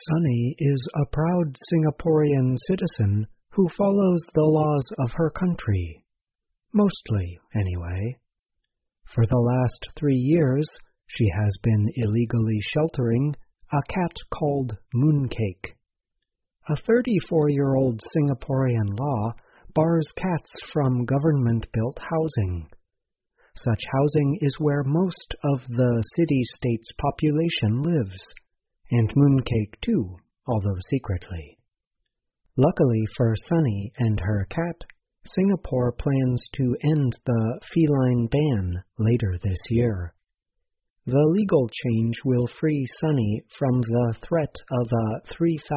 Sunny is a proud Singaporean citizen who follows the laws of her country. Mostly, anyway. For the last 3 years, she has been illegally sheltering a cat called Mooncake. A 34-year-old Singaporean law bars cats from government-built housing. Such housing is where most of the city-state's population lives, and Mooncake too, although secretly. Luckily for Sunny and her cat, Singapore plans to end the feline ban later this year. The legal change will free Sunny from the threat of a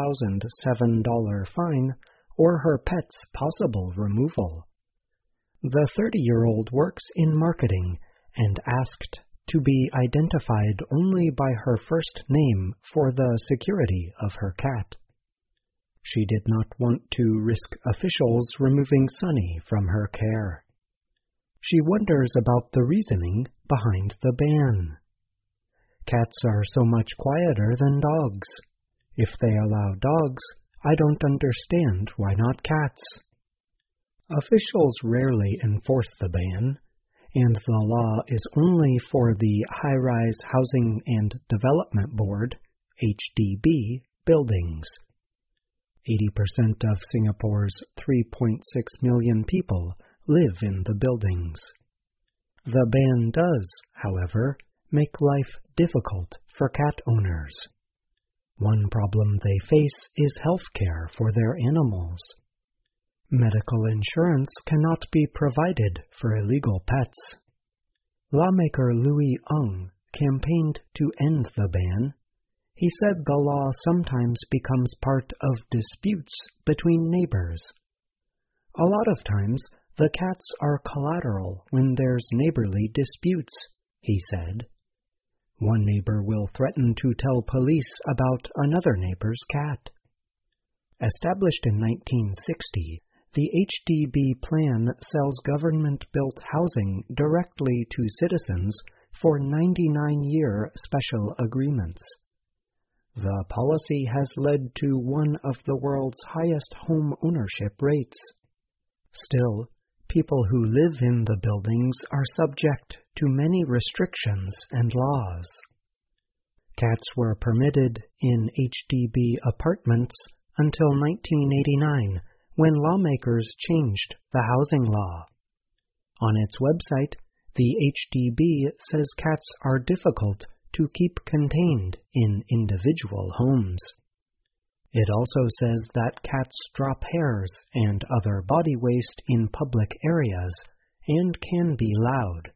$3,007 fine or her pet's possible removal. The 30-year-old works in marketing and asked to be identified only by her first name for the security of her cat. She did not want to risk officials removing Sunny from her care. She wonders about the reasoning behind the ban. Cats are so much quieter than dogs. If they allow dogs, I don't understand why not cats. Officials rarely enforce the ban, and the law is only for the High-Rise Housing and Development Board, HDB, buildings. 80% of Singapore's 3.6 million people live in the buildings. The ban does, however, make life difficult for cat owners. One problem they face is health care for their animals. Medical insurance cannot be provided for illegal pets. Lawmaker Louis Ng campaigned to end the ban. He said the law sometimes becomes part of disputes between neighbors. A lot of times, the cats are collateral when there's neighborly disputes, he said. One neighbor will threaten to tell police about another neighbor's cat. Established in 1960, the HDB plan sells government-built housing directly to citizens for 99-year special agreements. The policy has led to one of the world's highest home ownership rates. Still, people who live in the buildings are subject to many restrictions and laws. Cats were permitted in HDB apartments until 1989, when lawmakers changed the housing law. On its website, the HDB says cats are difficult to keep contained in individual homes. It also says that cats drop hairs and other body waste in public areas and can be loud.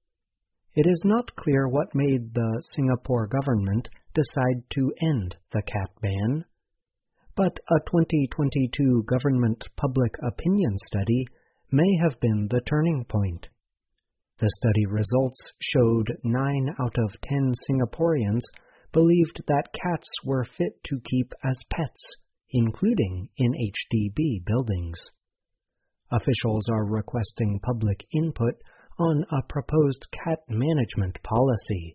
It is not clear what made the Singapore government decide to end the cat ban, but a 2022 government public opinion study may have been the turning point. The study results showed 9 out of 10 Singaporeans believed that cats were fit to keep as pets, including in HDB buildings. Officials are requesting public input on a proposed cat management policy.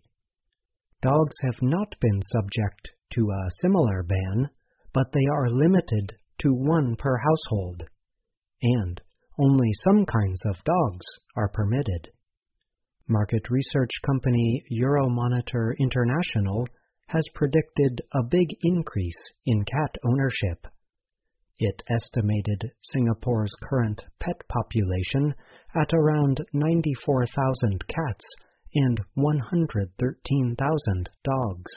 Dogs have not been subject to a similar ban, but they are limited to 1 per household, and only some kinds of dogs are permitted. Market research company Euromonitor International has predicted a big increase in cat ownership. It estimated Singapore's current pet population at around 94,000 cats and 113,000 dogs.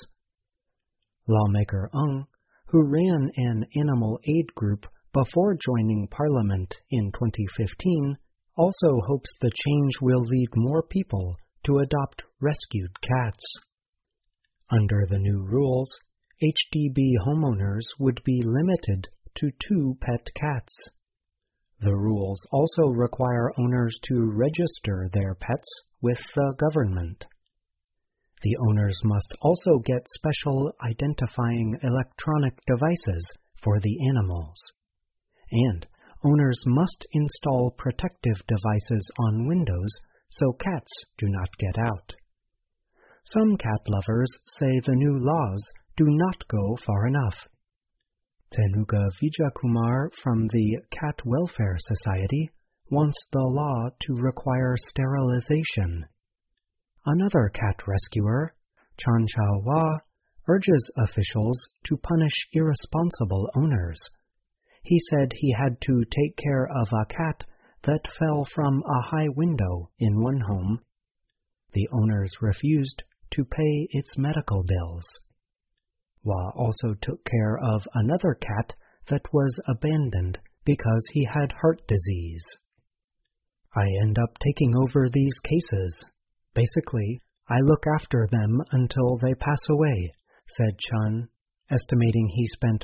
Lawmaker Ng, who ran an animal aid group before joining Parliament in 2015, also hopes the change will lead more people to adopt rescued cats. Under the new rules, HDB homeowners would be limited to 2 pet cats. The rules also require owners to register their pets with the government. The owners must also get special identifying electronic devices for the animals. And owners must install protective devices on windows so cats do not get out. Some cat lovers say the new laws do not go far enough. Tenuga Vijayakumar from the Cat Welfare Society wants the law to require sterilization. Another cat rescuer, Chan Chao Hua, urges officials to punish irresponsible owners. He said he had to take care of a cat that fell from a high window in one home. The owners refused to pay its medical bills. Hua also took care of another cat that was abandoned because he had heart disease. I end up taking over these cases. Basically, I look after them until they pass away, said Chun, estimating he spent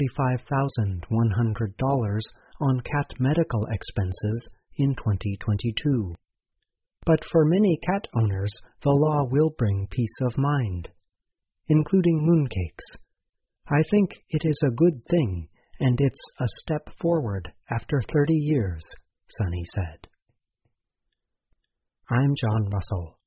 $45,100 on cat medical expenses in 2022. But for many cat owners, the law will bring peace of mind, including mooncakes. I think it is a good thing, and it's a step forward after 30 years, Sunny said. I'm John Russell.